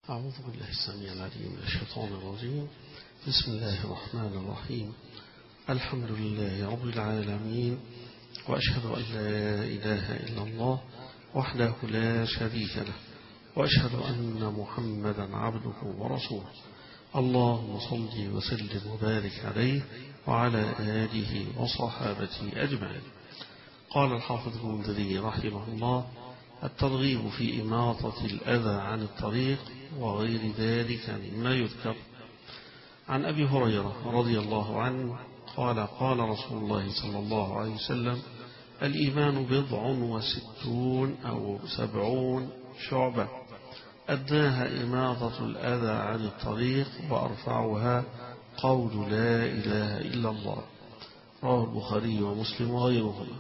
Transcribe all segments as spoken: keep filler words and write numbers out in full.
أعوذ بالله السميع العليم من الشيطان الرجيم. بسم الله الرحمن الرحيم. الحمد لله رب العالمين، وأشهد أن لا إله إلا الله وحده لا شريك له، وأشهد أن محمدا عبده ورسوله. اللهم صل وسلم وبارك عليه وعلى آله وصحابته أجمعين. قال الحافظ المنذري رحمه الله: الترغيب في إماطة الأذى عن الطريق وغير ذلك مما يذكر. عن أبي هريرة رضي الله عنه قال: قال رسول الله صلى الله عليه وسلم: الإيمان بضع وستون أو سبعون شعبة، أدناها إماطة الأذى عن الطريق وأرفعها قول لا إله إلا الله. رواه البخاري ومسلم وغيرهما.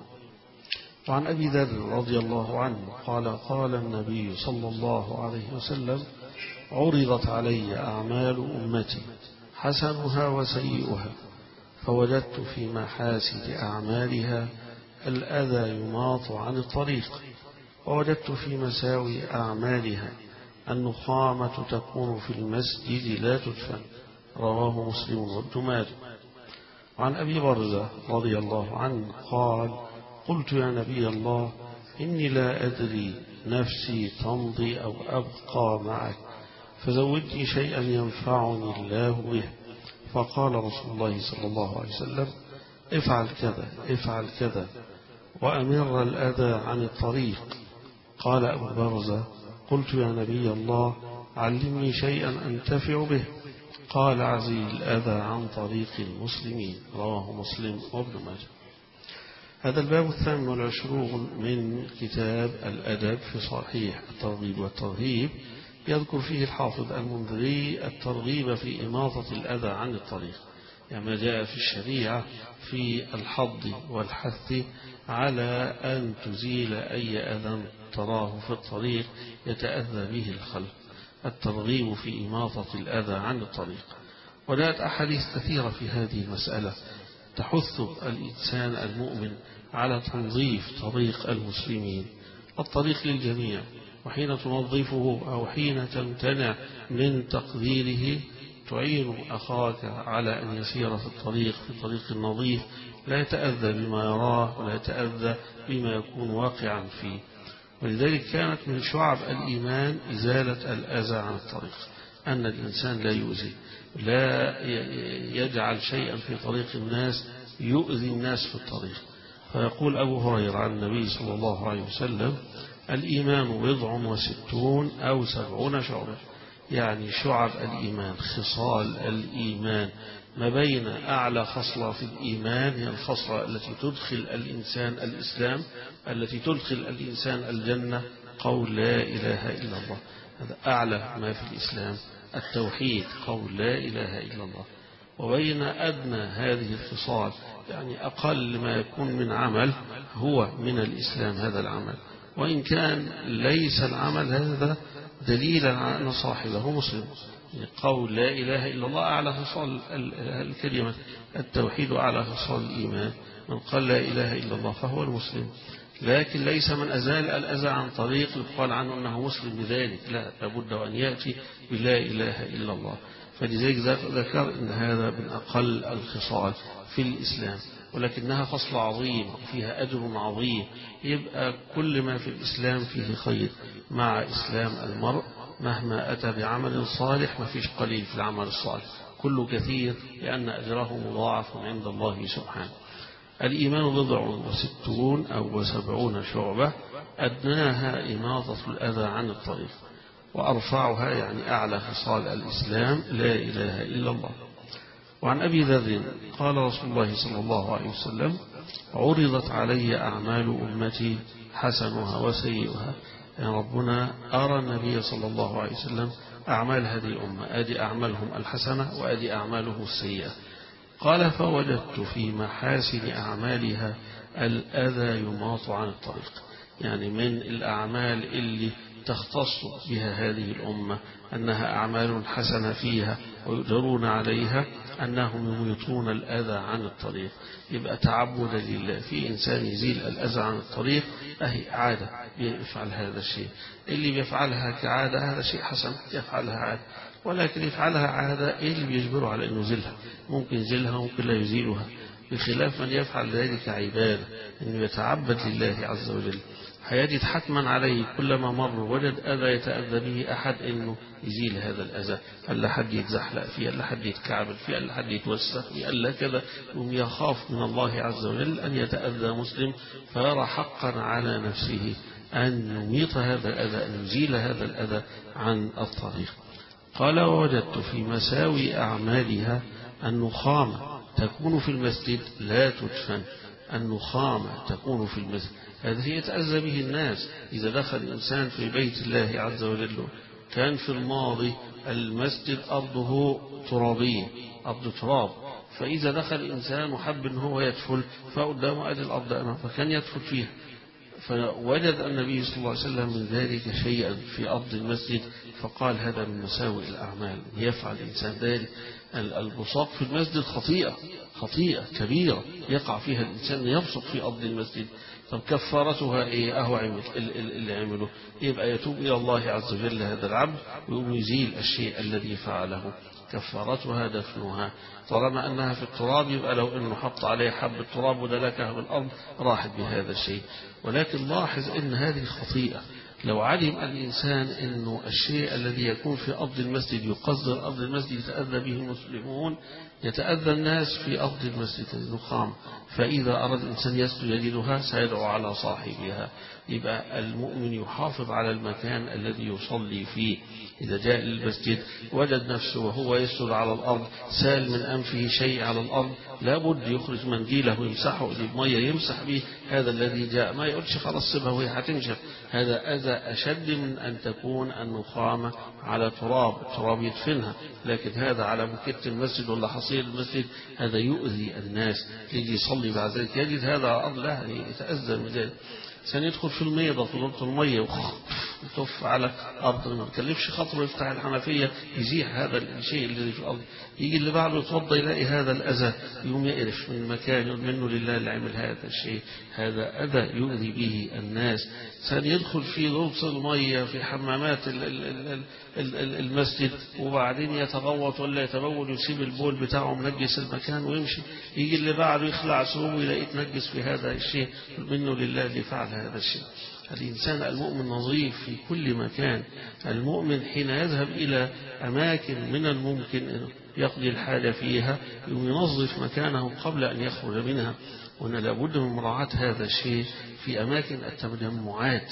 وعن أبي ذر رضي الله عنه قال: قال النبي صلى الله عليه وسلم: عرضت علي أعمال أمتي حسنها وسيئها، فوجدت في محاسن أعمالها الأذى يماط عن الطريق، ووجدت في مساوي أعمالها النخامة تكون في المسجد لا تدفن. رواه مسلم وابن ماجه. عن أبي برزة رضي الله عنه قال: قلت يا نبي الله، إني لا أدري نفسي تمضي أو أبقى معك، فزودني شيئا ينفعني الله به. فقال رسول الله صلى الله عليه وسلم: افعل كذا افعل كذا وأمر الأذى عن الطريق. قال أبو برزة: قلت يا نبي الله، علمني شيئا أنتفع به. قال: عزيل الأذى عن طريق المسلمين. رواه مسلم وابن ماجه. هذا الباب الثامن والعشرون من كتاب الأدب في صحيح الترغيب والترهيب، يذكر فيه الحافظ المنذري الترغيب في إماطة الأذى عن الطريق، يعني ما جاء في الشريعة في الحض والحث على أن تزيل أي أذى تراه في الطريق يتأذى به الخلق، الترغيب في إماطة الأذى عن الطريق. وجاءت أحاديث كثيرة في هذه المسألة تحث الإنسان المؤمن على تنظيف طريق المسلمين، الطريق للجميع، وحين تنظفه أو حين تمتنع من تقديره تعين أخاك على أن يسير في الطريق في طريق نظيف، لا يتأذى بما يراه ولا يتأذى بما يكون واقعا فيه. ولذلك كانت من شعب الإيمان إزالة الأذى عن الطريق، أن الإنسان لا يؤذي، لا يجعل شيئا في طريق الناس يؤذي الناس في الطريق. فيقول أبو هريرة عن النبي صلى الله عليه وسلم: الإيمان بضع وستون أو سبعون شعبة، يعني شعب الإيمان، خصال الإيمان، ما بين أعلى خصلة في الإيمان هي الخصلة التي تدخل الإنسان الإسلام، التي تدخل الإنسان الجنة، قول لا إله إلا الله. هذا أعلى ما في الإسلام، التوحيد، قول لا إله إلا الله. وبين أدنى هذه الخصال، يعني أقل ما يكون من عمل هو من الإسلام هذا العمل، وإن كان ليس العمل هذا دليلا على أن صاحبه مسلم. قول لا إله إلا الله أعلى خصال الكلمة، التوحيد أعلى خصال الإيمان. من قال لا إله إلا الله فهو المسلم، لكن ليس من أزال الأذى عن طريق يقال عنه أنه مسلم بذلك، لا، لابد أن يأتي بلا إله إلا الله. فلذلك ذكر أن هذا من أقل الخصال في الإسلام، ولكنها خصلة عظيمة وفيها أجر عظيم. يبقى كل ما في الإسلام فيه خير، مع إسلام المرء مهما أتى بعمل صالح ما فيش قليل في العمل الصالح، كله كثير لأن أجره مضاعف عند الله سبحانه. الإيمان بضع وستون أو سبعون شعبة، أدناها إماطة الأذى عن الطريق، وأرفعها يعني أعلى خصال الإسلام لا إله إلا الله. وعن أبي ذر قال رسول الله صلى الله عليه وسلم: عرضت علي أعمال أمتي حسنها وسيئها، يعني ربنا أرى النبي صلى الله عليه وسلم أعمال هذه الأمة، أدي أعمالهم الحسنة وأدي أعمالهم السيئة. قال: فوجدت في محاسن أعمالها الأذى يماط عن الطريق، يعني من الأعمال اللي تختص بها هذه الأمة، أنها أعمال حسنة فيها ويؤجرون عليها، أنهم يميطون الأذى عن الطريق. يبقى تعبدا لله في إنسان يزيل الأذى عن الطريق، أهي عادة يفعل هذا الشيء. اللي بيفعلها كعادة هذا شيء حسن، يفعلها عادة، ولكن يفعلها عادة إيه اللي بيجبره على أنه يزيلها؟ ممكن يزيلها ممكن لا يزيلها، بخلاف من يفعل ذلك عبادة، أنه يتعبد لله عز وجل. هيجد حتما عليه كلما مر وجد أذى يتأذى به أحد أنه يزيل هذا الأذى، ألا حد يتزحلق فيه، ألا حد يتكعبل فيه، ألا حد يتوسخ فيه، ألا كذا. يخاف من الله عز وجل أن يتأذى مسلم، فيرى حقا على نفسه أن يميط هذا الأذى، أن يزيل هذا الأذى عن الطريق. قال: ووجدت في مساوي أعمالها النخامة تكون في المسجد لا تدفن. النخامة تكون في المسجد، هذا يتأذى به الناس. إذا دخل الإنسان في بيت الله عز وجل، كان في الماضي المسجد أرضه ترابية، أرض تراب، فإذا دخل الإنسان وحب أنه هو يدخل، فقدامه أدي الأرض أمامه، فكان يدخل فيها. فوجد النبي صلى الله عليه وسلم من ذلك شيئا في أرض المسجد، فقال: هذا من مساوئ الأعمال، يفعل الإنسان ذلك. البصاق في المسجد خطيئة، خطيئة كبيرة يقع فيها الإنسان، يبصق في أرض المسجد. طب كفارتها إيه؟ أهو عمل اللي عمله، يبقى يتوب إلى الله عز وجل هذا العبد ويقوم يزيل الشيء الذي فعله. كفارتها دفنها، طالما أنها في التراب، يبقى لو أنه حط عليه حب التراب ودلكها بالأرض راحت بهذا الشيء. ولكن لاحظ أن هذه خطيئة. لو علم الإنسان أنه الشيء الذي يكون في أرض المسجد يقصر أرض المسجد يتأذى به المسلمون، يتأذى الناس في أرض المسجد النخام، فإذا أراد الإنسان يسجد يجدها سيدعو على صاحبها. يبقى المؤمن يحافظ على المكان الذي يصلي فيه. إذا جاء المسجد وجد نفسه وهو يسجد على الأرض سال من أنفه شيء على الأرض، لابد يخرج منديله ويمسحه بمية يمسح به هذا الذي جاء، ما يقولش خلاص سيبها وهي هتنشف. هذا أذى أشد من أن تكون النخامة على تراب، التراب يدفنها، لكن هذا على مكت المسجد ولا حصير المسجد، هذا يؤذي الناس. يجي يصلي بعد ذلك يجد هذا أرض لا يتأذى من ذلك. سندخل في الميضة في ضبط المية ويطف على أرض، ما بكلفش خطره يفتح الحنفية يزيح هذا الشيء الذي في الأرض. يجي اللي بعده يتوضى يلاقي هذا الأذى، يقوم يقرف من المكان، يقول منه لله اللي عمل هذا الشيء، هذا أذى يؤذي به الناس. سيدخل في ضبط المية في حمامات المسجد، وبعدين يتغوط ولا يتبول يسيب البول بتاعه منجس المكان ويمشي. يجي اللي بعده يخلع ثوبه يلاقيه تنجس في هذا الشيء، منه لله اللي فعل هذا الشيء. الإنسان المؤمن نظيف في كل مكان. المؤمن حين يذهب إلى أماكن من الممكن أن يقضي الحاجة فيها ينظف مكانه قبل أن يخرج منها. وأن لابد من مراعاة هذا الشيء في أماكن التجمعات،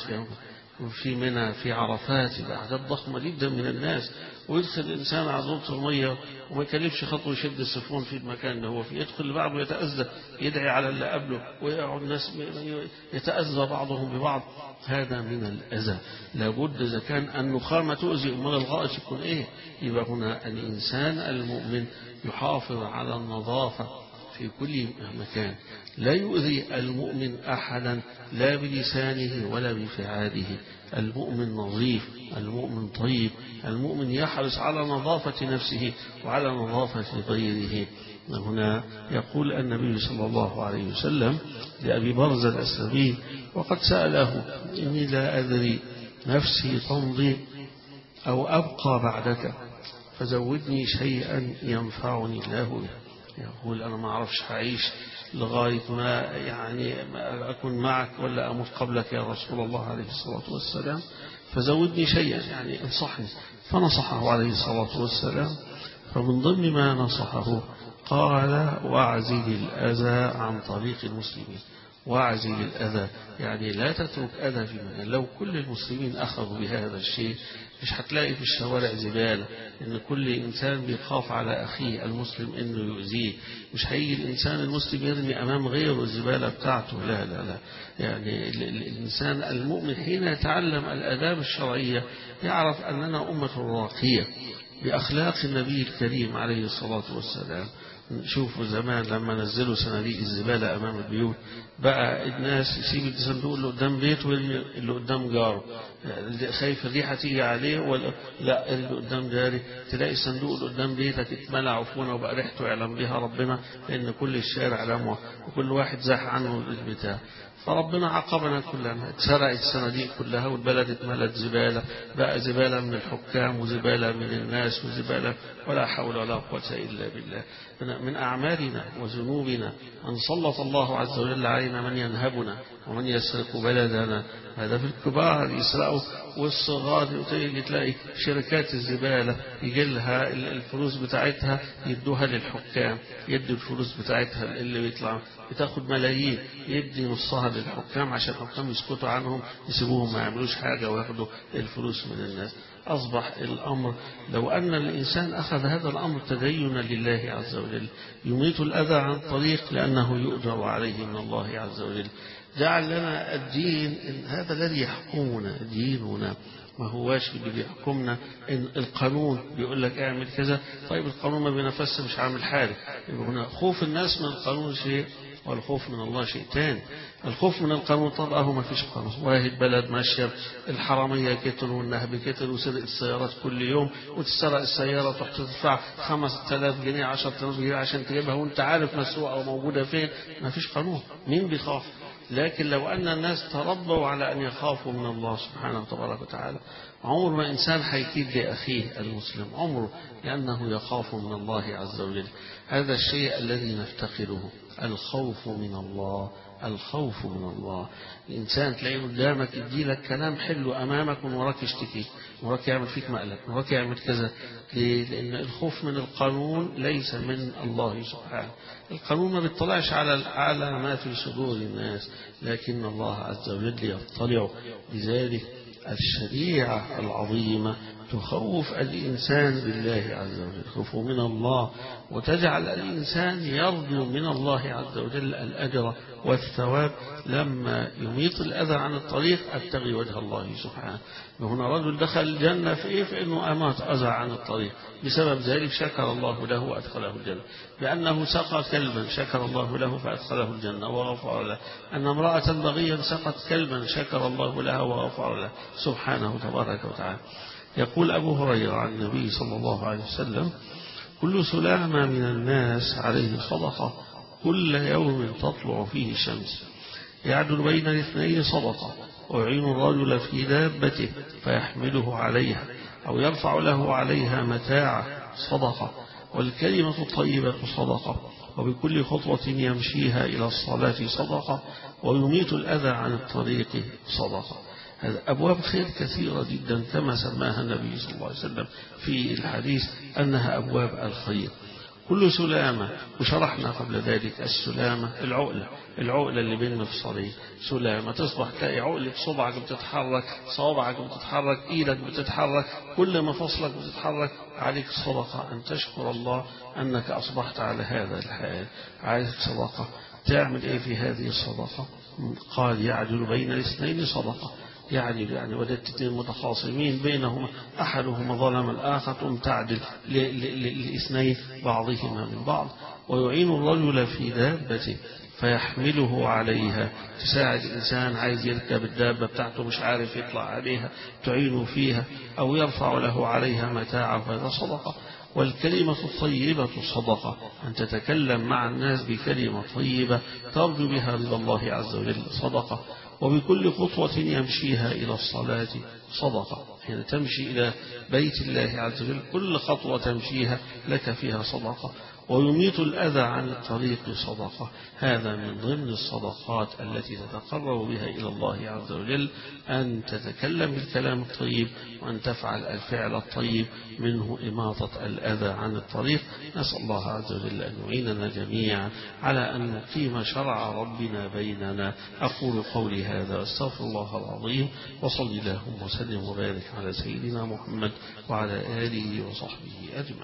في منى، في عرفات، الأعداد ضخمة جدا من الناس، ويدخل الإنسان على ضبط المية وما يكلفش خطوة يشد السفون في المكان اللي هو فيه، يدخل بعضه يتأذى، يدعي على اللي قبله، ويقعد الناس يتأذى بعضهم ببعض. هذا من الأذى. لابد إذا كان النخامة تؤذي أمال الغائط يكون إيه؟ يبقى هنا الإنسان المؤمن يحافظ على النظافة في كل مكان، لا يؤذي المؤمن أحدا لا بلسانه ولا بفعاله. المؤمن نظيف، المؤمن طيب، المؤمن يحرص على نظافة نفسه وعلى نظافة غيره. هنا يقول النبي صلى الله عليه وسلم لأبي برزة الأسلمي وقد سأله: إني لا أدري نفسي تمضي أو أبقى بعدك فزودني شيئا ينفعني الله به. يقول: أنا ما أعرفش هعيش لغاية ما يعني ما أكون معك ولا أموت قبلك يا رسول الله عليه الصلاة والسلام، فزودني شيئا، يعني انصحني. فنصحه عليه الصلاة والسلام. فمن ضمن ما نصحه قال: واعزل الأذى عن طريق المسلمين. واعزل الأذى يعني لا تترك أذى في مكان. لو كل المسلمين أخذوا بهذا الشيء مش هتلاقي في الشوارع زبالة، إن كل إنسان بيخاف على أخيه المسلم إنه يؤذيه. مش هيجي الإنسان المسلم يرمي أمام غيره الزبالة بتاعته، لا لا لا. يعني الإنسان المؤمن حين يتعلم الآداب الشرعية يعرف أننا أمة راقية بأخلاق النبي الكريم عليه الصلاة والسلام، شوفوا زمان لما نزلوا صناديق الزبالة أمام البيوت بقى الناس يسيب الصندوق اللي قدام بيته واللي قدام جاره، خايف الريحة تيجي عليه ولا لا اللي قدام جاري، تلاقي الصندوق اللي قدام بيتك اتملى عفونة وبقى ريحته يعلم بها ربنا، لأن كل الشارع لموه وكل واحد زاح عنه البتاع. فربنا عاقبنا كلنا، اتسرقت الصناديق كلها والبلد اتملت زبالة، بقى زبالة من الحكام وزبالة من الناس وزبالة ولا حول ولا قوة إلا بالله. من أعمالنا وذنوبنا أن سلط الله عز وجل علينا من ينهبنا ومن يسرق بلدنا. هذا في الكبار يسرقوا، والصغار تلاقي شركات الزبالة يجي لها الفلوس بتاعتها يدوها للحكام، يدي الفلوس بتاعتها اللي بيطلع بتاخد ملايين، يدي نصها للحكام عشان الحكام يسكتوا عنهم يسيبوهم ما يعملوش حاجة وياخدوا الفلوس من الناس. أصبح الأمر لو أن الإنسان أخذ هذا الأمر تدينا لله عز وجل يميت الأذى عن طريق لأنه يؤجر عليه من الله عز وجل. جعل لنا الدين إن هذا الذي يحكمنا ديننا، ما هواش اللي بيحكمنا إن القانون بيقول لك اعمل كذا، طيب القانون ما بينفذش مش عامل حاجة. هنا خوف الناس من القانون شيء والخوف من الله شيء تاني. الخوف من القانون طبعا هو ما فيش قانون، واحد بلد ماشية الحرامية كتر والنهب كتر وسرق السيارات كل يوم، وتسرق السيارة تروح تدفع خمسة آلاف جنيه عشرة آلاف جنيه عشان تجيبها وانت عارف مسروقة وموجودة فين. ما فيش قانون، مين بيخاف؟ لكن لو أن الناس تربوا على أن يخافوا من الله سبحانه تبارك وتعالى، عمر ما إنسان حيكيد لأخيه المسلم عمره، لأنه يخاف من الله عز وجل. هذا الشيء الذي نفتقره، الخوف من الله، الخوف من الله. الإنسان تلاقيه قدامك يدي لك كلام حلو أمامك ومن وراك يشتكي، وراك يعمل فيك مقلب، وراك يعمل كذا. ليه؟ لأن الخوف من القانون ليس من الله سبحانه. القانون ما بيطلعش على على ما في صدور الناس، لكن الله عز وجل يطلع. لذلك الشريعة العظيمة تخوف الإنسان بالله عز وجل، خوفه من الله، وتجعل الإنسان يرجو من الله عز وجل الأجر والثواب لما يميط الأذى عن الطريق أبتغي وجه الله سبحانه. وهنا رجل دخل الجنة في إيه؟ فإنه أمات أذى عن الطريق، بسبب ذلك شكر الله له وأدخله الجنة، لأنه سقى كلبا شكر الله له فأدخله الجنة وغفر له، أن امرأة بغيا سقت كلبا شكر الله لها وغفر له سبحانه تبارك وتعالى. يقول أبو هريرة عن النبي صلى الله عليه وسلم: كل سلامة من الناس عليه صدقة كل يوم تطلع فيه الشمس، يعدل بين الاثنين صدقة، ويعين الرجل في دابته فيحمله عليها أو يرفع له عليها متاعه صدقة، والكلمة الطيبة صدقة، وبكل خطوة يمشيها إلى الصلاة صدقة، ويميت الأذى عن الطريق صدقة. هذا أبواب خير كثيرة جدا كما سماها النبي صلى الله عليه وسلم في الحديث أنها أبواب الخير. كل سلامة، وشرحنا قبل ذلك السلامة العقلة، العقلة اللي بين مفصلين سلامة، تصبح تلاقي عقلة صبعك بتتحرك، صوابعك بتتحرك، إيدك بتتحرك، كل مفصلك بتتحرك، عليك صدقة أن تشكر الله أنك أصبحت على هذا الحال. عليك صدقة. تعمل إيه في هذه الصدقة؟ قال: يعدل بين الاثنين صدقة، يعني يعني وجدت اثنين متخاصمين بينهما أحدهما ظلم الآخر ثم تعدل للاثنين بعضهما من بعض. ويعين الرجل في دابته فيحمله عليها، تساعد الإنسان عايز يركب الدابة بتاعته مش عارف يطلع عليها تعينه فيها، أو يرفع له عليها متاعه، فهذا صدقة. والكلمة الطيبة صدقة، أن تتكلم مع الناس بكلمة طيبة ترجو بها رضا الله عز وجل صدقة. وبكل خطوة يمشيها إلى الصلاة صدقة، يعني تمشي إلى بيت الله عز وجل كل خطوة تمشيها لك فيها صدقة. ويميت الأذى عن الطريق صدقة، هذا من ضمن الصدقات التي تتقرب بها إلى الله عز وجل، أن تتكلم بالكلام الطيب وأن تفعل الفعل الطيب، منه إماطة الأذى عن الطريق. نسأل الله عز وجل أن يعيننا جميعا على أن نقيم شرع ربنا بيننا. أقول قولي هذا واستغفر الله العظيم، وصل اللهم وسلم وبارك على سيدنا محمد وعلى آله وصحبه أجمعين.